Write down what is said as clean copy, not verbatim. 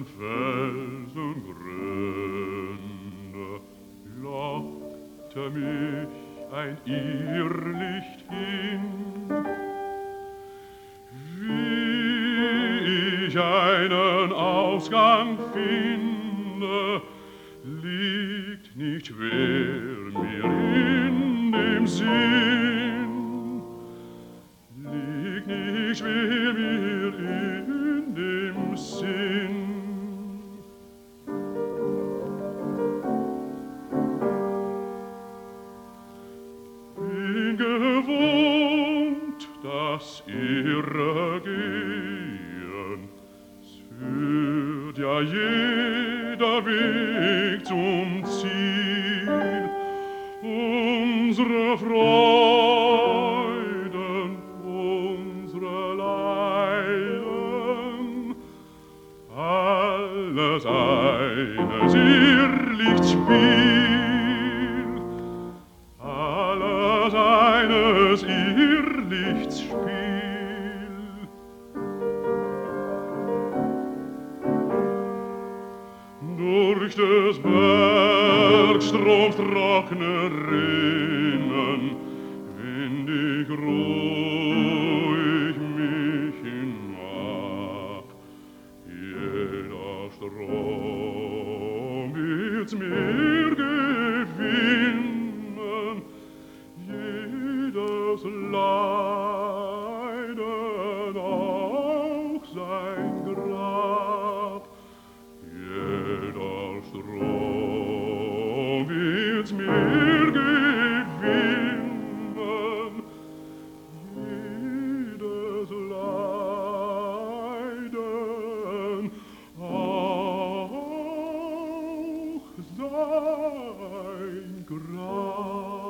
Felsengründe lockte mich ein Irrlicht hin. Wie ich einen Ausgang finde, liegt nicht schwer mir in dem Sinn, liegt nicht schwer mir in dem Sinn. Bin gewohnt, das irre Gehen, es führt ja jeder Weg zum Ziel. Unsere Freuden, unsere Leiden, alles eines Irrlichtspiel, alles eines Irrlichtspiel. Durch des Bergstroms trockene Rinnen wind ich ruhig mich hinab. Jeder Strom wird's mir gewinnen, jedes Leiden auch sein Grab. Jeder Strom wird's mir gewinnen, jedes Leiden auch sein Grab.